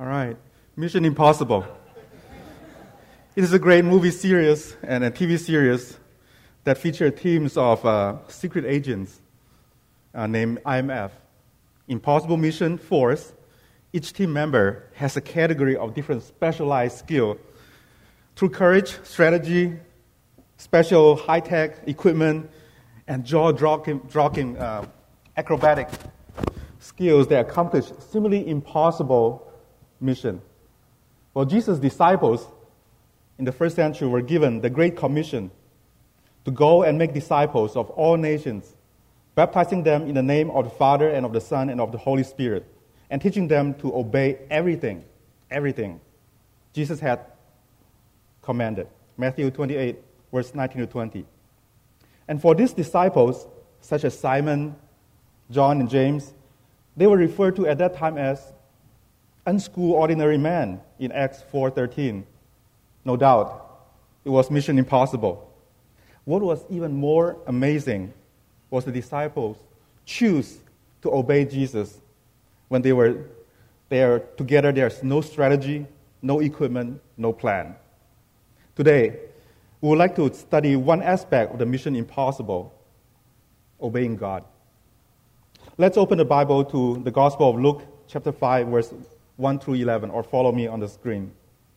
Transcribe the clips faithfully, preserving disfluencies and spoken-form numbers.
All right. Mission Impossible. It is a great movie series and a T V series that feature teams of uh, secret agents uh, named I M F. Impossible Mission Force. Each team member has a category of different specialized skill. Through courage, strategy, special high-tech equipment, and jaw-dropping uh, acrobatic skills, they accomplish seemingly impossible mission. Well, Jesus' disciples in the first century were given the Great Commission to go and make disciples of all nations, baptizing them in the name of the Father and of the Son and of the Holy Spirit, and teaching them to obey everything, everything Jesus had commanded. Matthew twenty-eight, verse nineteen to twenty. And for these disciples, such as Simon, John, and James, they were referred to at that time as unschooled ordinary men in Acts four thirteen. No doubt, it was mission impossible. What was even more amazing was the disciples choose to obey Jesus when they were there together. There's no strategy, no equipment, no plan. Today, we would like to study one aspect of the mission impossible, obeying God. Let's open the Bible to the Gospel of Luke, chapter five, verse one through eleven, or follow me on the screen.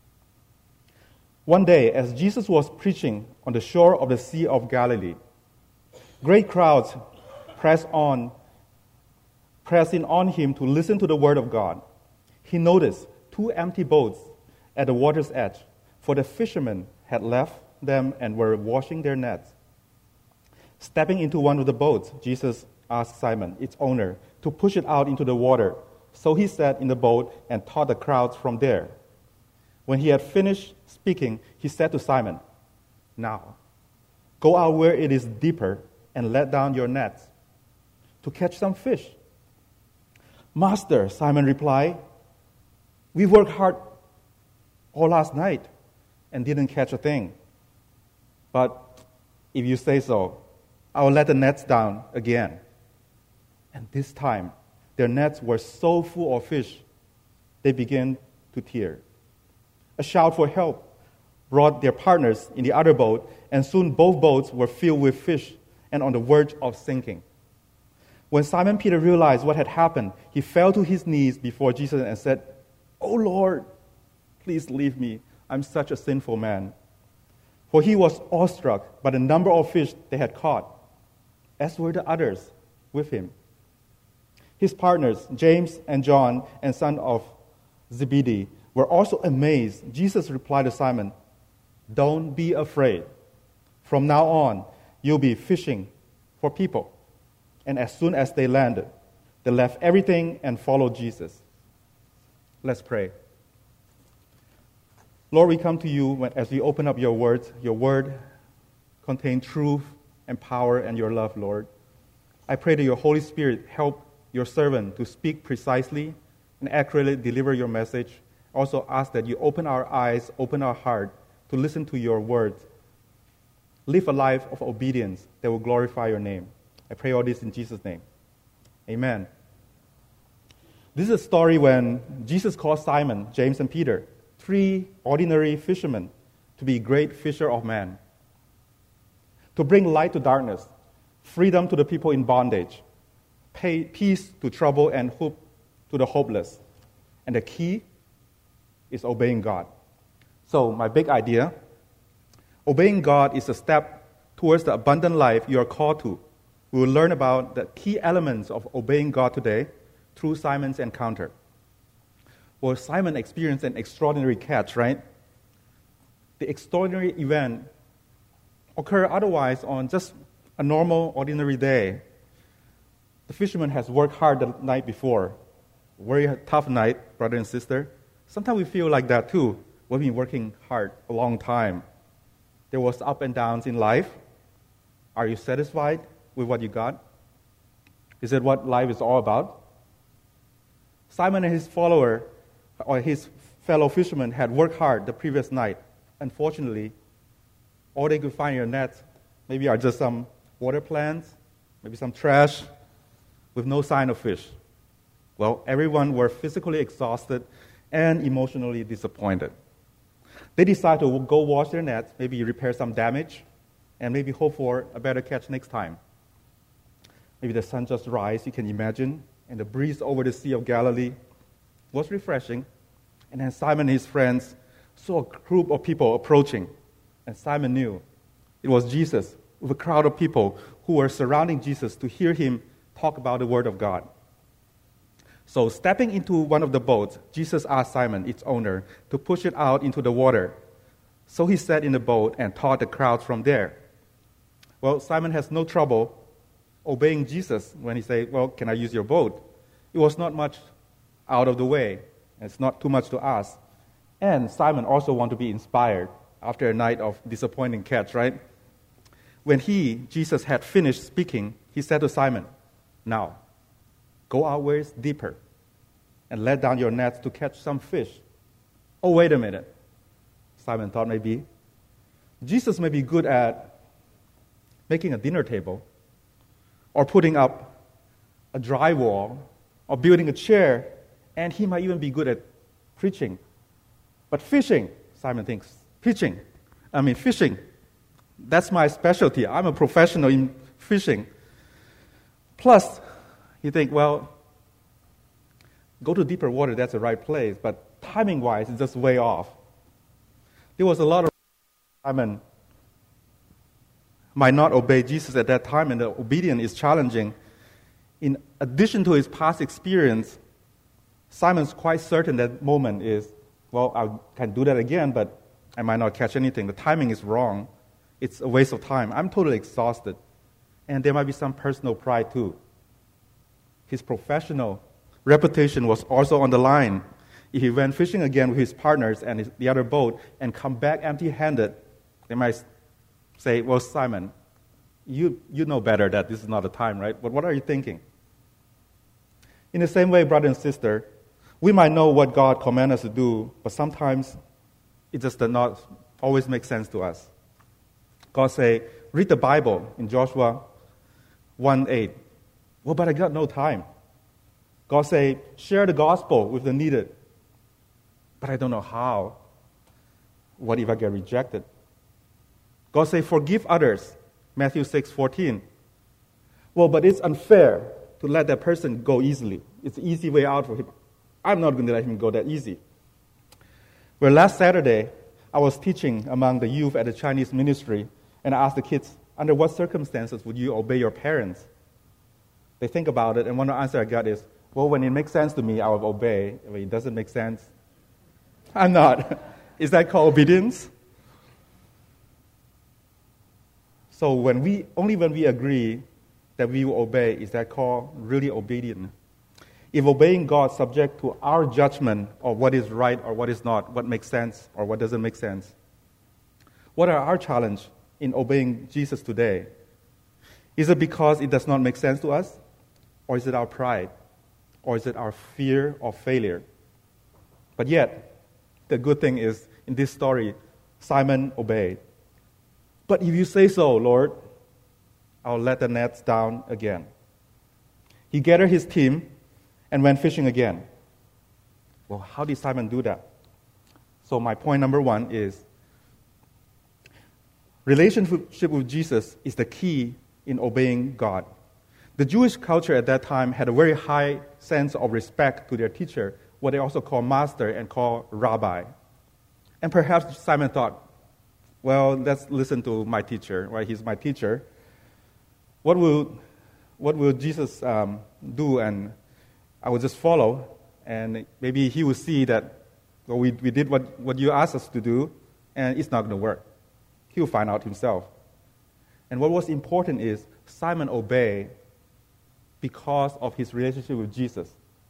One day, as Jesus was preaching on the shore of the Sea of Galilee, great crowds pressed on, pressing on him to listen to the word of God. He noticed two empty boats at the water's edge, for the fishermen had left them and were washing their nets. Stepping into one of the boats, Jesus asked Simon, its owner, to push it out into the water. So he sat in the boat and taught the crowds from there. When he had finished speaking, he said to Simon, "Now, go out where it is deeper and let down your nets to catch some fish." "Master," Simon replied, "we worked hard all last night and didn't catch a thing. But if you say so, I will let the nets down again." And this time, their nets were so full of fish, they began to tear. A shout for help brought their partners in the other boat, and soon both boats were filled with fish and on the verge of sinking. When Simon Peter realized what had happened, he fell to his knees before Jesus and said, "Oh Lord, please leave me. I'm such a sinful man." For he was awestruck by the number of fish they had caught, as were the others with him. His partners, James and John, and son of Zebedee, were also amazed. Jesus replied to Simon, "Don't be afraid. From now on, you'll be fishing for people." And as soon as they landed, they left everything and followed Jesus. Let's pray. Lord, we come to you when, as we open up your words. Your word contains truth and power and your love, Lord. I pray that your Holy Spirit help your servant to speak precisely and accurately deliver your message. Also ask that you open our eyes, open our heart to listen to your words. Live a life of obedience that will glorify your name. I pray all this in Jesus' name. Amen. This is a story when Jesus called Simon, James, and Peter, three ordinary fishermen, to be great fisher of men, to bring light to darkness, freedom to the people in bondage, pay peace to trouble, and hope to the hopeless. And the key is obeying God. So my big idea, obeying God is a step towards the abundant life you are called to. We will learn about the key elements of obeying God today through Simon's encounter. Well, Simon experienced an extraordinary catch, right? The extraordinary event occurred otherwise on just a normal, ordinary day. The fisherman has worked hard the night before. Very tough night, brother and sister. Sometimes we feel like that too. We've been working hard a long time. There was up and downs in life. Are you satisfied with what you got? Is that what life is all about? Simon and his follower, or his fellow fishermen, had worked hard the previous night. Unfortunately, all they could find in their nets maybe are just some water plants, maybe some trash, with no sign of fish. Well, everyone were physically exhausted and emotionally disappointed. They decide to go wash their nets, maybe repair some damage, and maybe hope for a better catch next time. Maybe the sun just rise, you can imagine, and the breeze over the Sea of Galilee was refreshing. And then Simon and his friends saw a group of people approaching, and Simon knew it was Jesus with a crowd of people who were surrounding Jesus to hear him talk about the Word of God. So stepping into one of the boats, Jesus asked Simon, its owner, to push it out into the water. So he sat in the boat and taught the crowd from there. Well, Simon has no trouble obeying Jesus when he said, well, can I use your boat? It was not much out of the way. It's not too much to ask. And Simon also wanted to be inspired after a night of disappointing catch, right? When he, Jesus, had finished speaking, he said to Simon, now, go outwards deeper and let down your nets to catch some fish. Oh, wait a minute. Simon thought maybe Jesus may be good at making a dinner table or putting up a drywall or building a chair, and he might even be good at preaching. But fishing, Simon thinks, fishing, I mean fishing, that's my specialty. I'm a professional in fishing. Plus, you think, well, go to deeper water, that's the right place, but timing-wise, it's just way off. There was a lot of Simon might not obey Jesus at that time, and the obedience is challenging. In addition to his past experience, Simon's quite certain that moment is, well, I can do that again, but I might not catch anything. The timing is wrong. It's a waste of time. I'm totally exhausted. And there might be some personal pride too. His professional reputation was also on the line. If he went fishing again with his partners and his, the other boat and come back empty-handed, they might say, well, Simon, you, you know better that this is not the time, right? But what are you thinking? In the same way, brother and sister, we might know what God commands us to do, but sometimes it just does not always make sense to us. God say, read the Bible in Joshua one eight. Well, but I got no time. God say, share the gospel with the needed. But I don't know how. What if I get rejected? God say, forgive others, Matthew six fourteen. Well, but it's unfair to let that person go easily. It's an easy way out for him. I'm not going to let him go that easy. Well, last Saturday, I was teaching among the youth at the Chinese ministry, and I asked the kids, under what circumstances would you obey your parents? They think about it, and one answer I got is, well, when it makes sense to me, I will obey. When it doesn't make sense, I'm not. Is that called obedience? So when we only when we agree that we will obey, is that called really obedient? If obeying God is subject to our judgment of what is right or what is not, what makes sense or what doesn't make sense, what are our challenge in obeying Jesus today? Is it because it does not make sense to us? Or is it our pride? Or is it our fear of failure? But yet, the good thing is, in this story, Simon obeyed. But if you say so, Lord, I'll let the nets down again. He gathered his team and went fishing again. Well, how did Simon do that? So my point number one is, relationship with Jesus is the key in obeying God. The Jewish culture at that time had a very high sense of respect to their teacher, what they also call master and call rabbi. And perhaps Simon thought, well, let's listen to my teacher, right? He's my teacher. What will, what will Jesus um, do? And I will just follow, and maybe he will see that, well, we, we did what, what you asked us to do, and it's not going to work. He will find out himself. And what was important is Simon obeyed because of his relationship with Jesus.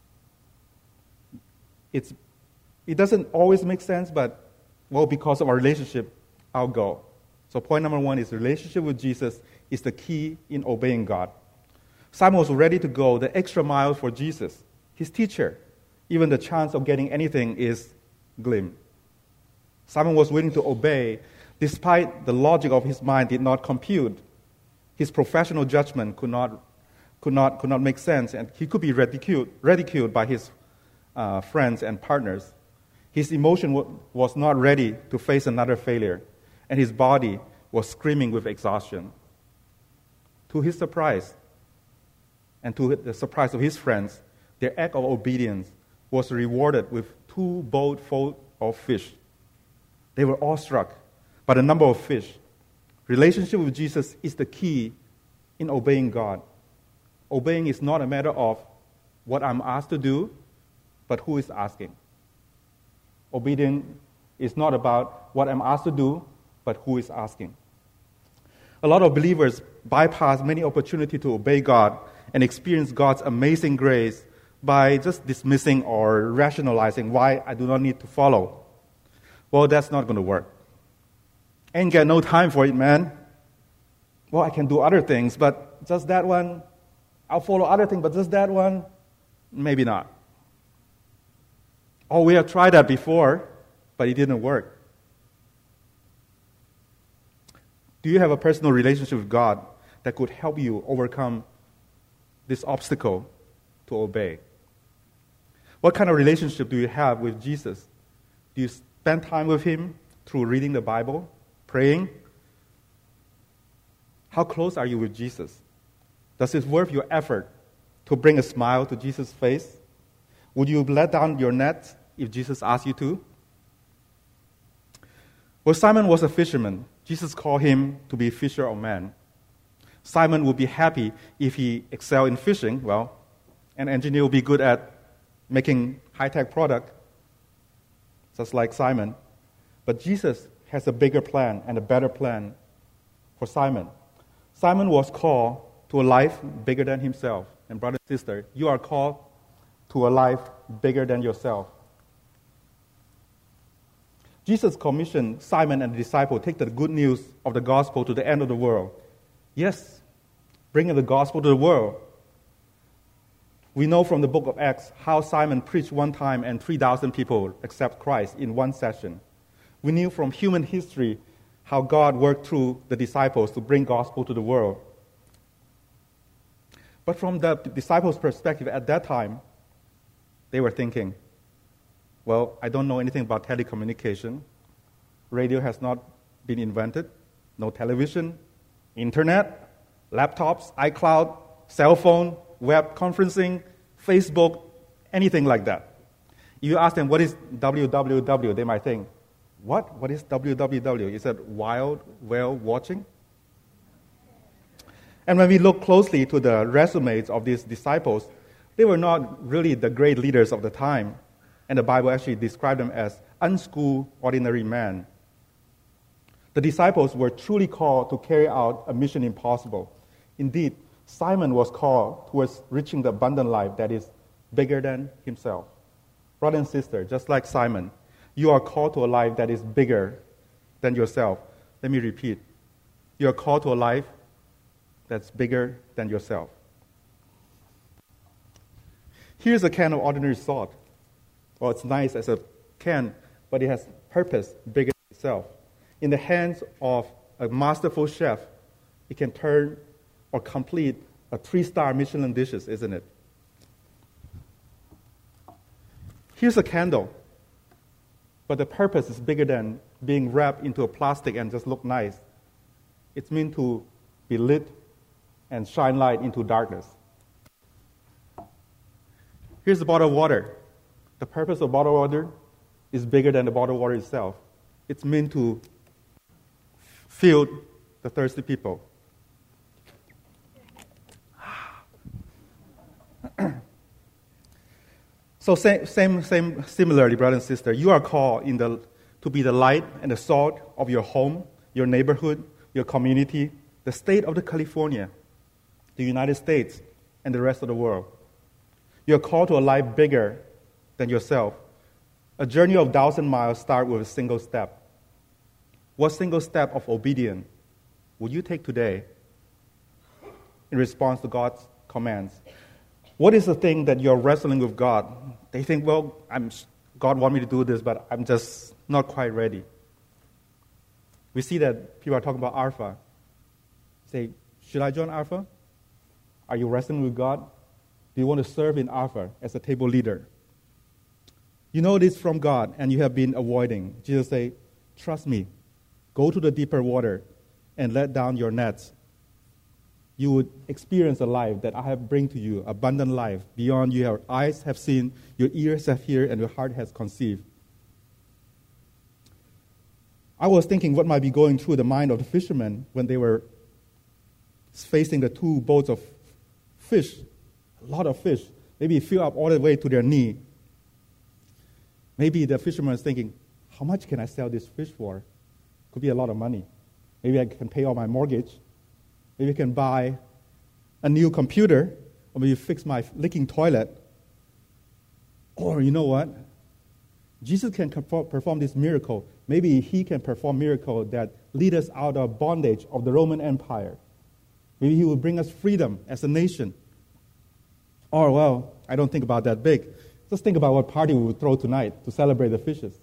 It's, it doesn't always make sense, but, well, because of our relationship, I'll go. So point number one is relationship with Jesus is the key in obeying God. Simon was ready to go the extra mile for Jesus, his teacher. Even the chance of getting anything is glim. Simon was willing to obey despite the logic of his mind did not compute. His professional judgment could not, could not, could not make sense, and he could be ridiculed, ridiculed by his uh, friends and partners. His emotion w- was not ready to face another failure, and his body was screaming with exhaustion. To his surprise, and to the surprise of his friends, their act of obedience was rewarded with two boatfuls of fish. They were awestruck by the number of fish. Relationship with Jesus is the key in obeying God. Obeying is not a matter of what I'm asked to do, but who is asking. Obedience is not about what I'm asked to do, but who is asking. A lot of believers bypass many opportunities to obey God and experience God's amazing grace by just dismissing or rationalizing why I do not need to follow. Well, that's not going to work. Ain't got no time for it, man. Well, I can do other things, but just that one, I'll follow other things, but just that one, maybe not. Oh, we have tried that before, but it didn't work. Do you have a personal relationship with God that could help you overcome this obstacle to obey? What kind of relationship do you have with Jesus? Do you spend time with Him through reading the Bible, praying? How close are you with Jesus? Does it worth your effort to bring a smile to Jesus' face? Would you let down your net if Jesus asked you to? Well, Simon was a fisherman. Jesus called him to be a fisher of men. Simon would be happy if he excelled in fishing. Well, an engineer would be good at making high-tech product, just like Simon. But Jesus has a bigger plan and a better plan for Simon. Simon was called to a life bigger than himself. And brother and sister, you are called to a life bigger than yourself. Jesus commissioned Simon and the disciple to take the good news of the gospel to the end of the world. Yes, bringing the gospel to the world. We know from the book of Acts how Simon preached one time and three thousand people accept Christ in one session. We knew from human history how God worked through the disciples to bring gospel to the world. But from the disciples' perspective at that time, they were thinking, well, I don't know anything about telecommunication. Radio has not been invented. No television, internet, laptops, iCloud, cell phone, web conferencing, Facebook, anything like that. If you ask them, what is W W W, they might think, what? What is W W W? Is that wild whale watching? And when we look closely to the resumes of these disciples, they were not really the great leaders of the time. And the Bible actually described them as unschooled, ordinary men. The disciples were truly called to carry out a mission impossible. Indeed, Simon was called towards reaching the abundant life that is bigger than himself. Brother and sister, just like Simon, you are called to a life that is bigger than yourself. Let me repeat. You are called to a life that's bigger than yourself. Here's a can of ordinary salt. Well, it's nice as a can, but it has purpose bigger than itself. In the hands of a masterful chef, it can turn or complete a three-star Michelin dishes, isn't it? Here's a candle, but the purpose is bigger than being wrapped into a plastic and just look nice. It's meant to be lit and shine light into darkness. Here's a bottle of water. The purpose of bottled water is bigger than the bottled water itself. It's meant to fill the thirsty people. So same, same, same, similarly, brother and sister, you are called in the, to be the light and the salt of your home, your neighborhood, your community, the state of the California, the United States, and the rest of the world. You are called to a life bigger than yourself. A journey of thousand miles starts with a single step. What single step of obedience would you take today in response to God's commands? What is the thing that you're wrestling with God? They think, well, I'm, God wants me to do this, but I'm just not quite ready. We see that people are talking about Alpha. Say, should I join Alpha? Are you wrestling with God? Do you want to serve in Alpha as a table leader? You know this from God, and you have been avoiding. Jesus say, trust me. Go to the deeper water and let down your nets. You would experience a life that I have bring to you, abundant life, beyond your eyes have seen, your ears have heard, and your heart has conceived. I was thinking what might be going through the mind of the fishermen when they were facing the two boats of fish, a lot of fish, maybe fill up all the way to their knee. Maybe the fisherman is thinking, how much can I sell this fish for? Could be a lot of money. Maybe I can pay all my mortgage. Maybe I can buy a new computer, or maybe fix my leaking toilet. Or you know what? Jesus can perform this miracle. Maybe he can perform miracle that lead us out of bondage of the Roman Empire. Maybe he will bring us freedom as a nation. Or, well, I don't think about that big. Just think about what party we would throw tonight to celebrate the fishes.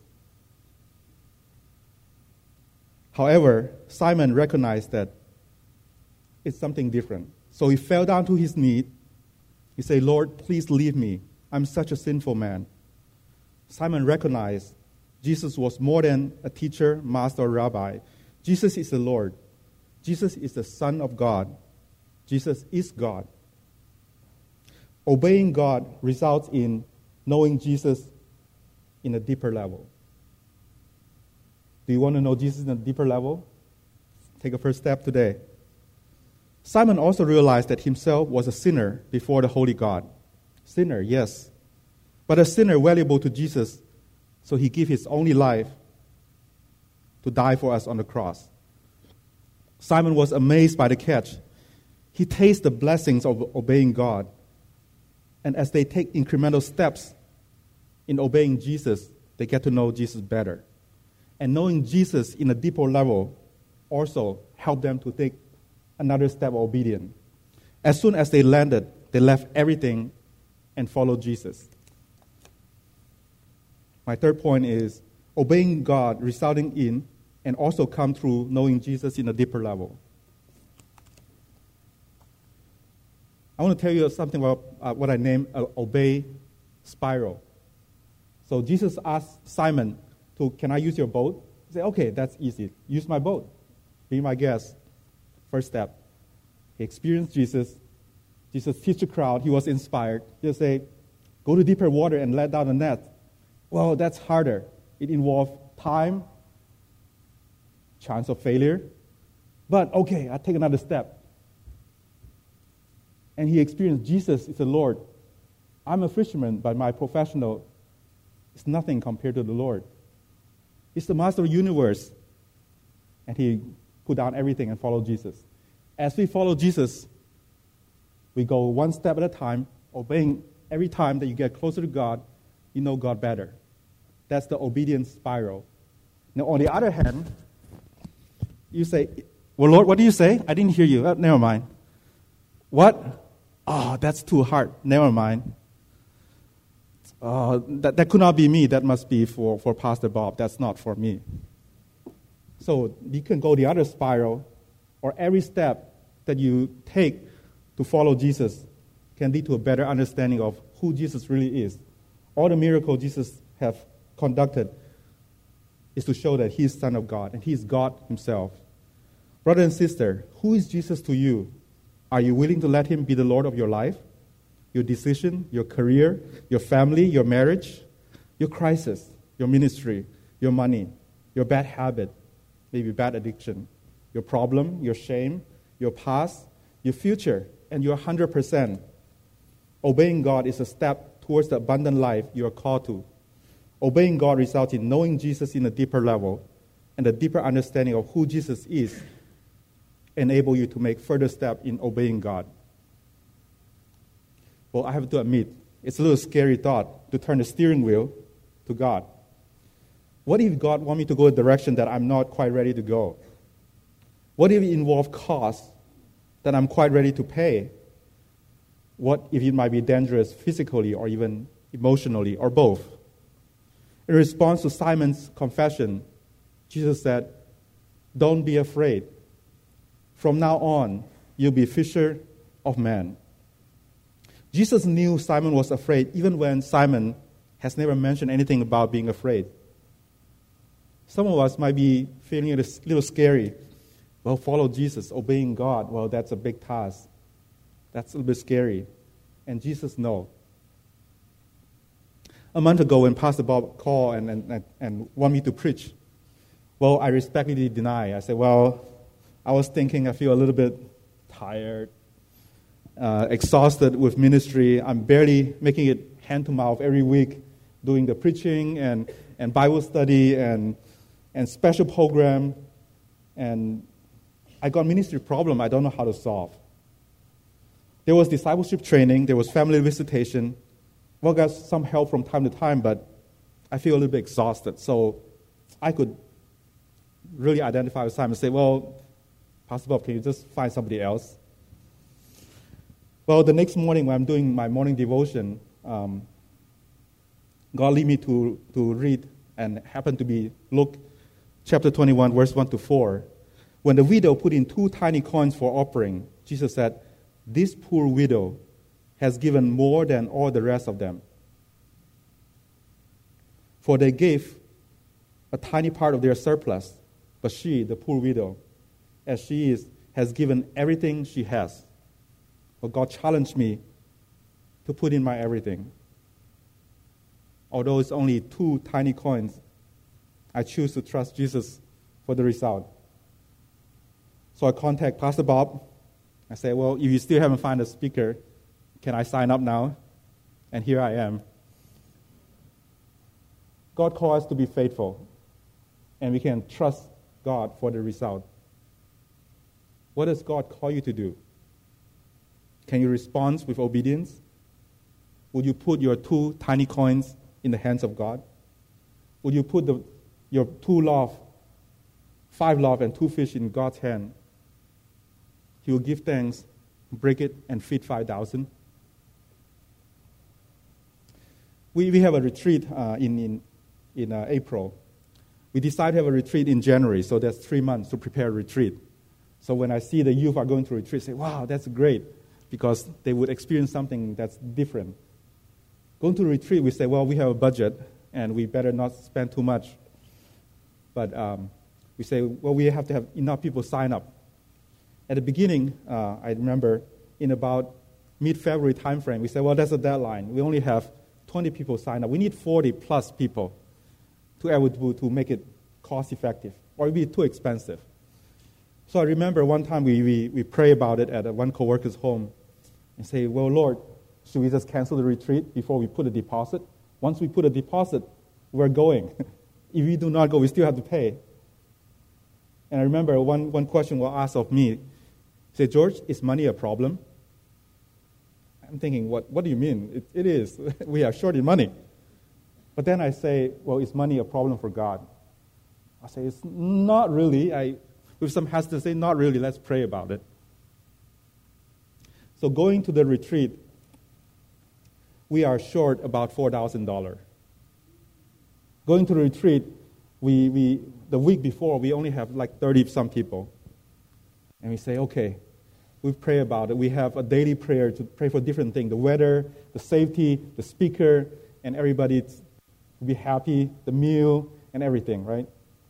However, Simon recognized that it's something different. So he fell down to his knees. He said, Lord, please leave me. I'm such a sinful man. Simon recognized Jesus was more than a teacher, master, or rabbi. Jesus is the Lord. Jesus is the Son of God. Jesus is God. Obeying God results in knowing Jesus in a deeper level. Do you want to know Jesus in a deeper level? Take a first step today. Simon also realized that himself was a sinner before the holy God. Sinner, yes. But a sinner valuable to Jesus, so he gave his only life to die for us on the cross. Simon was amazed by the catch. He tasted the blessings of obeying God. And as they take incremental steps in obeying Jesus, they get to know Jesus better. And knowing Jesus in a deeper level also helped them to take another step of obedience. As soon as they landed, they left everything and followed Jesus. My third point is obeying God resulting in and also come through knowing Jesus in a deeper level. I want to tell you something about uh, what I name uh, obey spiral. So Jesus asked Simon, to, can I use your boat? He said, okay, that's easy. Use my boat. Be my guest. First step. He experienced Jesus. Jesus teach the crowd. He was inspired. He said, go to deeper water and let down the net. Well, that's harder. It involves time, chance of failure. But okay, I'll take another step. And he experienced Jesus is the Lord. I'm a fisherman, but my professional is nothing compared to the Lord. He's the master of the universe. And he put down everything and followed Jesus. As we follow Jesus, we go one step at a time, obeying every time that you get closer to God, you know God better. That's the obedience spiral. Now, on the other hand, you say, well, Lord, what do you say? I didn't hear you. Oh, never mind. What? Oh, that's too hard. Never mind. Uh, that, that could not be me. That must be for, for Pastor Bob. That's not for me. So you can go the other spiral, or every step that you take to follow Jesus can lead to a better understanding of who Jesus really is. All the miracles Jesus have conducted is to show that he is Son of God, and he is God himself. Brother and sister, who is Jesus to you? Are you willing to let him be the Lord of your life, your decision, your career, your family, your marriage, your crisis, your ministry, your money, your bad habit, maybe bad addiction, your problem, your shame, your past, your future, and your one hundred percent? Obeying God is a step towards the abundant life you are called to. Obeying God results in knowing Jesus in a deeper level, and a deeper understanding of who Jesus is enable you to make further steps in obeying God. Well, I have to admit, it's a little scary thought to turn the steering wheel to God. What if God wants me to go a direction that I'm not quite ready to go? What if it involves costs that I'm quite ready to pay? What if it might be dangerous physically or even emotionally or both? In response to Simon's confession, Jesus said, don't be afraid. From now on, you'll be fisher of men. Jesus knew Simon was afraid even when Simon has never mentioned anything about being afraid. Some of us might be feeling a little scary. Well, follow Jesus, obeying God, well, that's a big task. That's a little bit scary. And Jesus knows. A month ago, when Pastor Bob called and, and, and wanted me to preach, well, I respectfully deny. I said, well, I was thinking I feel a little bit tired, uh, exhausted with ministry. I'm barely making it hand to mouth every week, doing the preaching and, and Bible study and, and special program. And I got ministry problem I don't know how to solve. There was discipleship training. There was family visitation. Well, got some help from time to time, but I feel a little bit exhausted. So I could really identify with Simon and say, well, Pastor Bob, can you just find somebody else? Well, the next morning when I'm doing my morning devotion, um, God led me to, to read, and happened to be Luke chapter twenty-one, verse one to four. When the widow put in two tiny coins for offering, Jesus said, this poor widow has given more than all the rest of them. For they gave a tiny part of their surplus, but she, the poor widow, as she is, has given everything she has. But God challenged me to put in my everything. Although it's only two tiny coins, I choose to trust Jesus for the result. So I contact Pastor Bob. I say, well, if you still haven't found a speaker, can I sign up now? And here I am. God calls us to be faithful, and we can trust God for the result. What does God call you to do? Can you respond with obedience? Would you put your two tiny coins in the hands of God? Would you put the, your two loaves, five loaves and two fish in God's hand? He will give thanks, break it, and feed five thousand. We we have a retreat uh, in in, in uh, April. We decided to have a retreat in January, so that's three months to prepare a retreat. So when I see the youth are going to retreat, I say, wow, that's great, because they would experience something that's different. Going to retreat, we say, well, we have a budget, and we better not spend too much. But um, we say, well, we have to have enough people sign up. At the beginning, uh, I remember in about mid-February timeframe, we said, well, that's a deadline. We only have twenty people sign up. We need forty plus people to able to make it cost-effective, or it would be too expensive. So I remember one time we, we, we pray about it at one co-worker's home and say, well, Lord, should we just cancel the retreat before we put a deposit? Once we put a deposit, we're going. If we do not go, we still have to pay. And I remember one, one question was asked of me. Say, George, is money a problem? I'm thinking, what, what do you mean? It, it is. We are short in money. But then I say, well, is money a problem for God? I say, it's not really. I, with some hesitancy, not really. Let's pray about it. So going to the retreat, we are short about four thousand dollars. Going to the retreat, we, we the week before, we only have like thirty-some people. And we say, okay, we pray about it. We have a daily prayer to pray for different things, the weather, the safety, the speaker, and everybody to be happy, the meal, and everything, right?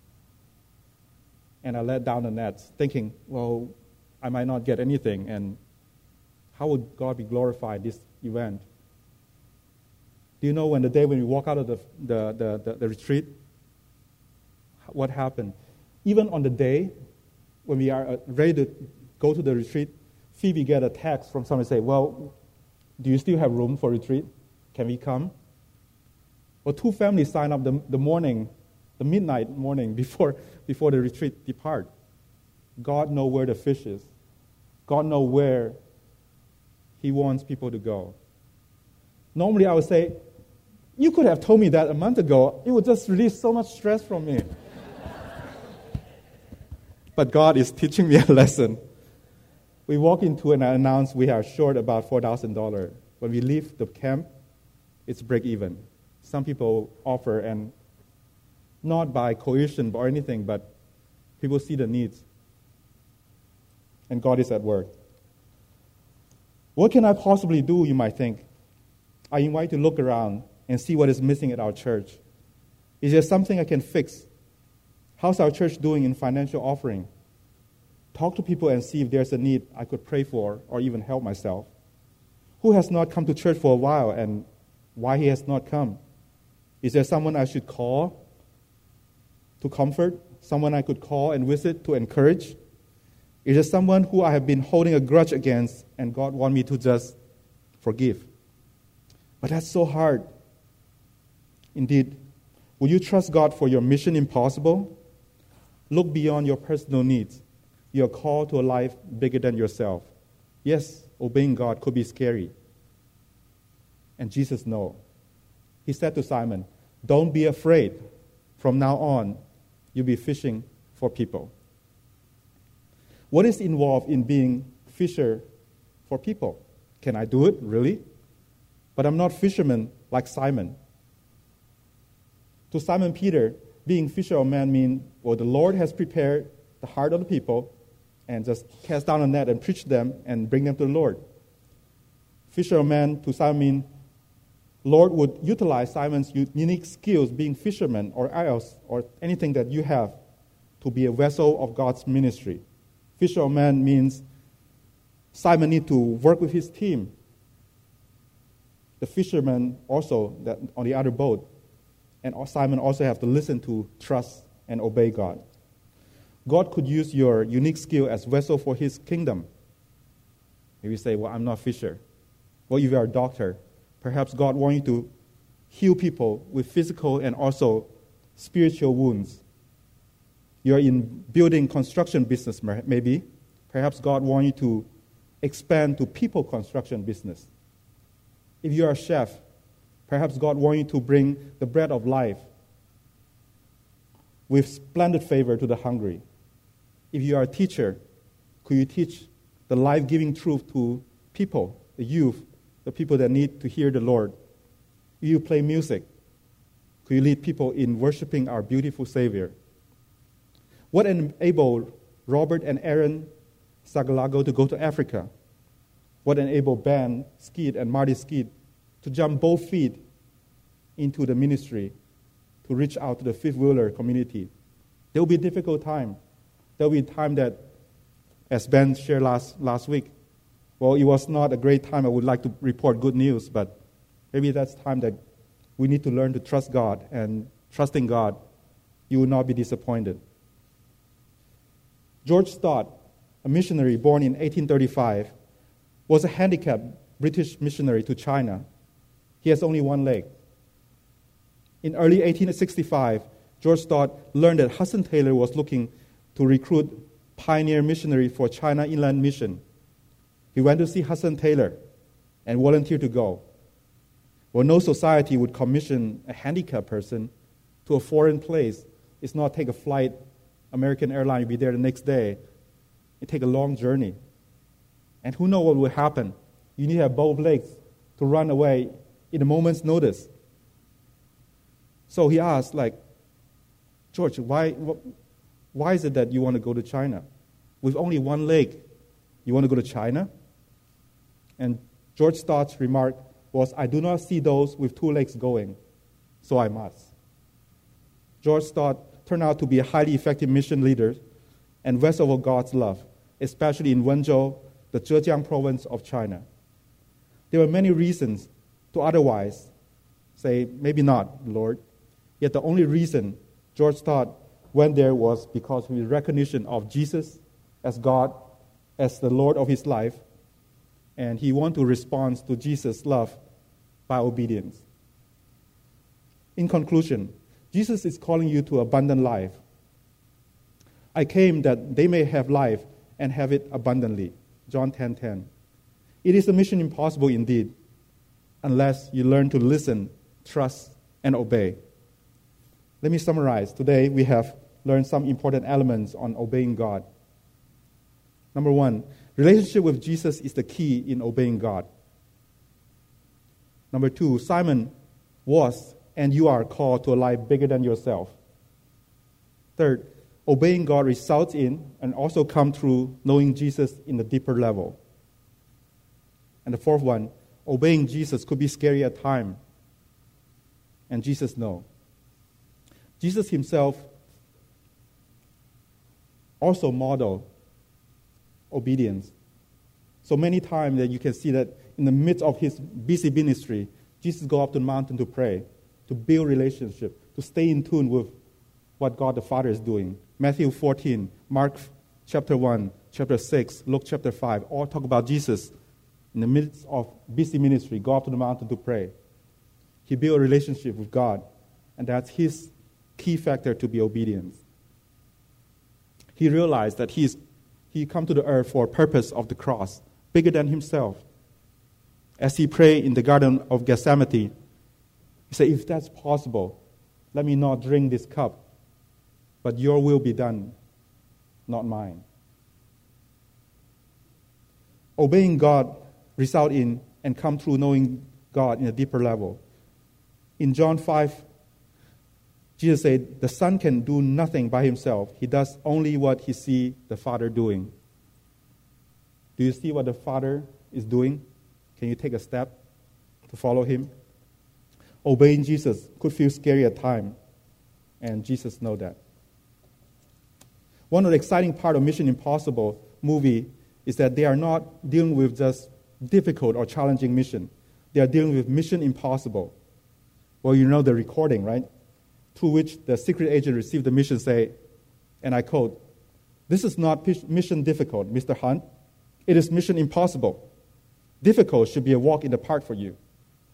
And I let down the nets, thinking, well, I might not get anything, and how would God be glorified this event? Do you know when the day when we walk out of the, the, the, the, the retreat, what happened? Even on the day when we are ready to go to the retreat, Phoebe get a text from someone say, well, do you still have room for retreat? Can we come? Well, two families signed up the, the morning, the midnight morning before, before the retreat depart. God knows where the fish is. God knows where He wants people to go. Normally I would say, you could have told me that a month ago. It would just release so much stress from me. But God is teaching me a lesson. We walk into and I announce we are short about four thousand dollars. When we leave the camp, it's break even. Some people offer, and not by coercion or anything, but people see the needs. And God is at work. What can I possibly do, you might think? I invite you to look around and see what is missing at our church. Is there something I can fix? How's our church doing in financial offering? Talk to people and see if there's a need I could pray for or even help myself. Who has not come to church for a while and why he has not come? Is there someone I should call to comfort? Someone I could call and visit to encourage? Is there someone who I have been holding a grudge against and God wants me to just forgive? But that's so hard. Indeed, will you trust God for your mission impossible? Look beyond your personal needs. You are called to a life bigger than yourself. Yes, obeying God could be scary. And Jesus knows. He said to Simon, don't be afraid. From now on, you'll be fishing for people. What is involved in being fisher for people? Can I do it? Really? But I'm not fisherman like Simon. To Simon Peter, being fisher of men means, well, the Lord has prepared the heart of the people and just cast down a net and preach them and bring them to the Lord. Fisher of men to Simon means, Lord would utilize Simon's unique skills being fisherman or else or anything that you have to be a vessel of God's ministry. Fisher of men means Simon need to work with his team. The fisherman also that on the other boat, and Simon also have to listen to, trust, and obey God. God could use your unique skill as vessel for his kingdom. If you say, well, I'm not fisher. Well, if you are a doctor, perhaps God wants you to heal people with physical and also spiritual wounds. You're in building construction business, maybe. Perhaps God wants you to expand to people construction business. If you're a chef, perhaps God wants you to bring the bread of life with splendid favor to the hungry. If you are a teacher, could you teach the life-giving truth to people, the youth, the people that need to hear the Lord? If you play music, could you lead people in worshiping our beautiful Savior? What enabled Robert and Aaron Sagalago to go to Africa? What enabled Ben Skeet and Marty Skeet to jump both feet into the ministry to reach out to the fifth-wheeler community? There will be a difficult time. There will be a time that, as Ben shared last, last week, well, it was not a great time. I would like to report good news, but maybe that's time that we need to learn to trust God, and trusting God, you will not be disappointed. George Stott, a missionary born in eighteen thirty-five, was a handicapped British missionary to China. He has only one leg. In early eighteen sixty-five, George Stott learned that Hudson Taylor was looking to recruit pioneer missionary for China Inland Mission. He went to see Hudson Taylor and volunteered to go. Well, no society would commission a handicapped person to a foreign place. It's not take a flight, American Airlines, be there the next day. It take a long journey. And who knows what will happen? You need to have both legs to run away in a moment's notice. So he asked, like, George, why, why is it that you want to go to China? With only one leg, you want to go to China? And George Stott's remark was, I do not see those with two legs going, so I must. George Stott turned out to be a highly effective mission leader and vessel of God's love, especially in Wenzhou, the Zhejiang province of China. There were many reasons to otherwise say, maybe not, Lord. Yet the only reason George Stott went there was because of his recognition of Jesus as God, as the Lord of his life, and he wanted to respond to Jesus' love by obedience. In conclusion, Jesus is calling you to abundant life. I came that they may have life and have it abundantly. John ten ten. It is a mission impossible indeed, unless you learn to listen, trust, and obey. Let me summarize. Today we have learned some important elements on obeying God. Number one, relationship with Jesus is the key in obeying God. Number two, Simon was and you are called to a life bigger than yourself. Third, obeying God results in and also come through knowing Jesus in a deeper level. And the fourth one, obeying Jesus could be scary at times. And Jesus knows. Jesus himself also modeled obedience. So many times that you can see that in the midst of his busy ministry, Jesus go up to the mountain to pray, to build relationship, to stay in tune with what God the Father is doing. Matthew fourteen, Mark chapter one, chapter six, Luke chapter five, all talk about Jesus in the midst of busy ministry, go up to the mountain to pray. He built a relationship with God, and that's his key factor to be obedient. He realized that he's, he come to the earth for a purpose of the cross, bigger than himself. As he prayed in the Garden of Gethsemane, he said, if that's possible, let me not drink this cup, but your will be done, not mine. Obeying God result in and come through knowing God in a deeper level. In John five, Jesus said, the Son can do nothing by himself. He does only what he sees the Father doing. Do you see what the Father is doing? Can you take a step to follow him? Obeying Jesus could feel scary at times, and Jesus knows that. One of the exciting parts of Mission Impossible movie is that they are not dealing with just difficult or challenging mission. They are dealing with Mission Impossible. Well, you know the recording, right? Through which the secret agent received the mission say, and I quote, "This is not mission difficult, Mister Hunt. It is mission impossible. Difficult should be a walk in the park for you."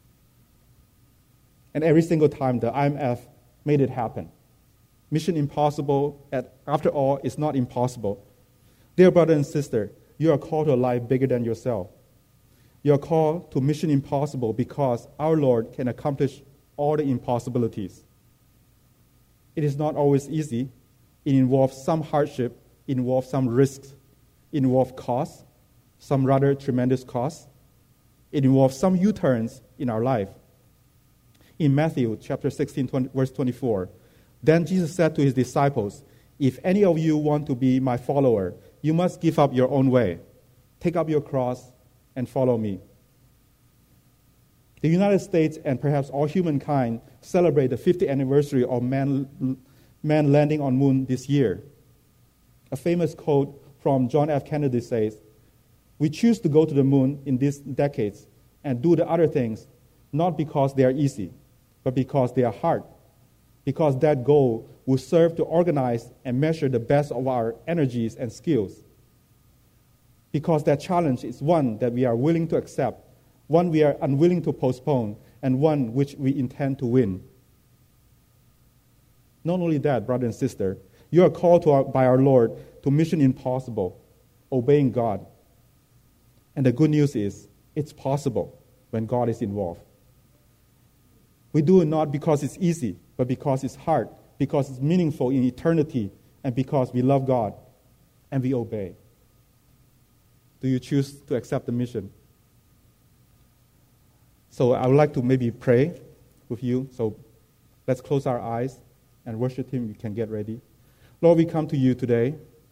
And every single time the I M F made it happen. Mission impossible, at, after all, is not impossible. Dear brother and sister, you are called to a life bigger than yourself. You are called to mission impossible because our Lord can accomplish all the impossibilities. It is not always easy. It involves some hardship, it involves some risks, it involves costs, some rather tremendous costs. It involves some U-turns in our life. In Matthew chapter sixteen, twenty, verse twenty-four, then Jesus said to his disciples, "If any of you want to be my follower, you must give up your own way. Take up your cross and follow me." The United States and perhaps all humankind celebrate the fiftieth anniversary of man, man landing on moon this year. A famous quote from John F. Kennedy says, "We choose to go to the moon in these decades and do the other things not because they are easy, but because they are hard, because that goal will serve to organize and measure the best of our energies and skills, because that challenge is one that we are willing to accept, one we are unwilling to postpone, and one which we intend to win." Not only that, brother and sister, you are called to our, by our Lord to mission impossible, obeying God. And the good news is, it's possible when God is involved. We do it not because it's easy, but because it's hard, because it's meaningful in eternity, and because we love God and we obey. Do you choose to accept the mission? So I would like to maybe pray with you. So let's close our eyes and worship Him. You can get ready. Lord, we come to you today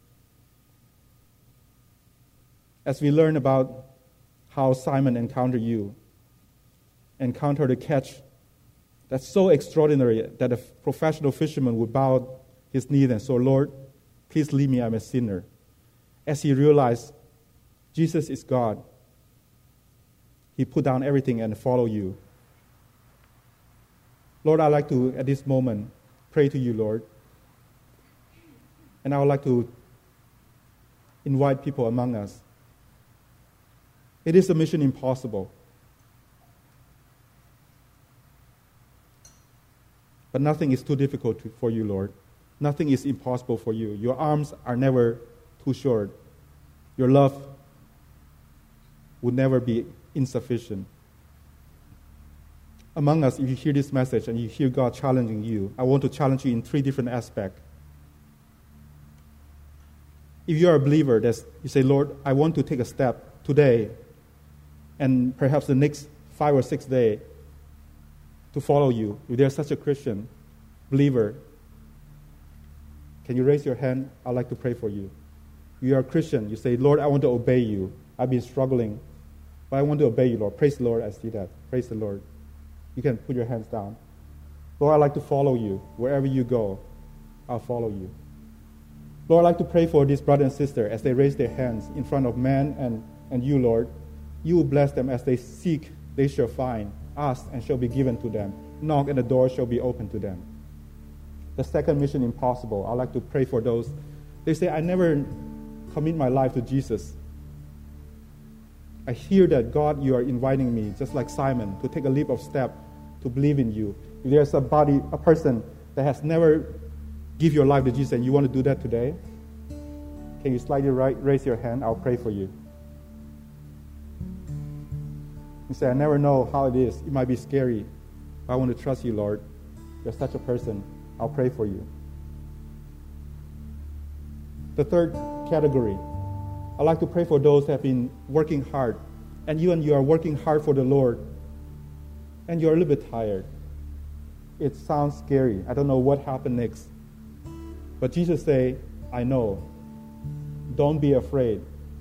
as we learn about how Simon encountered you, encountered a catch that's so extraordinary that a professional fisherman would bow his knee and say, "Lord, please leave me, I'm a sinner." As he realized Jesus is God, he put down everything and followed you. Lord, I'd like to, at this moment, pray to you, Lord. And I would like to invite people among us. It is a mission impossible. But nothing is too difficult to, for you, Lord. Nothing is impossible for you. Your arms are never too short. Your love would never be insufficient. Among us, if you hear this message and you hear God challenging you, I want to challenge you in three different aspects. If you are a believer, that's, you say, "Lord, I want to take a step today and perhaps the next five or six days to follow you." If there's such a Christian believer, can you raise your hand? I'd like to pray for you. If you are a Christian, you say, "Lord, I want to obey you. I've been struggling, but I want to obey you, Lord." Praise the Lord, I see that. Praise the Lord. You can put your hands down. Lord, I'd like to follow you. Wherever you go, I'll follow you. Lord, I'd like to pray for these brothers and sisters as they raise their hands in front of man and, and you, Lord. You will bless them as they seek, they shall find. Ask, and shall be given to them. Knock, and the door shall be opened to them. The second mission impossible. I'd like to pray for those. They say, I never commit my life to Jesus. I hear that, God, you are inviting me, just like Simon, to take a leap of step to believe in you. If there's a body, a person that has never give your life to Jesus and you want to do that today, can you slightly right, raise your hand? I'll pray for you. You say, I never know how it is. It might be scary. I want to trust you, Lord. You're such a person. I'll pray for you. The third category, I'd like to pray for those who have been working hard, and you and you are working hard for the Lord, and you're a little bit tired. It sounds scary. I don't know what happened next. But Jesus say, I know. Don't be afraid.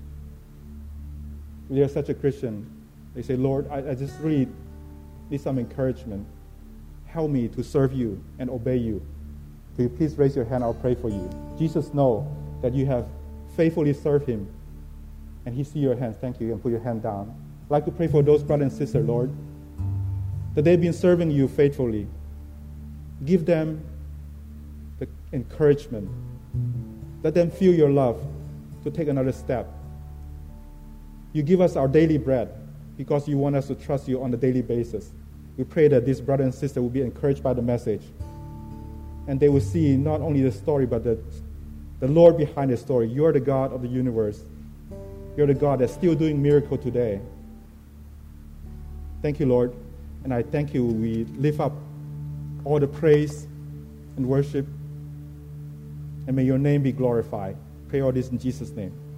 If you're such a Christian, they say, Lord, I, I just really need some encouragement. Help me to serve you and obey you. Will you please raise your hand? I'll pray for you. Jesus knows that you have faithfully served him. And he sees your hands. Thank you. And put your hand down. I'd like to pray for those brothers and sisters, Lord, that they've been serving you faithfully. Give them the encouragement. Let them feel your love to take another step. You give us our daily bread because you want us to trust you on a daily basis. We pray that this brother and sister will be encouraged by the message. And they will see not only the story, but the, the Lord behind the story. You're the God of the universe. You're the God that's still doing miracle today. Thank you, Lord. And I thank you. We lift up all the praise and worship. And may your name be glorified. Pray all this in Jesus' name.